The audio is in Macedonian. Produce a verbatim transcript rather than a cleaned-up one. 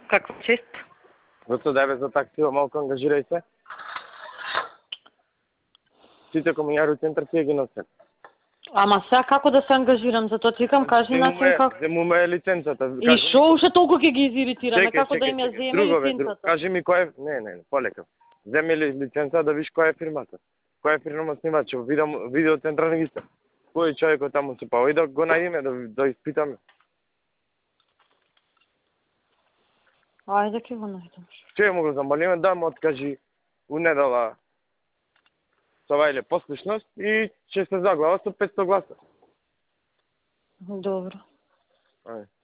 Каква чест? Зато да бе за таксија малку ангажирај се. Сите комуњари у центар ќе ги носат. Ама сега како да се ангажирам за тоа? Ти викам, кажи начин како. Зему ме лиценцата. И шо уште толку ќе ги изиритираме, Чекай, како да чекай, им ја чекай. земе Друго, бе, друго. лиценцата? Кажи ми кој е... Не, не, полека. Земи ли лиценца да виш која е фирмата. Која е фирма снимач, видео, видео централен регистар. Кој човекот таму се пава и да го најдеме, да, да испитаме. Ајде ќе го најдем. Че му го замалиме, да му откажи у недела това или послушност и ќе се заглава со петсто гласа. Добро. Ајде.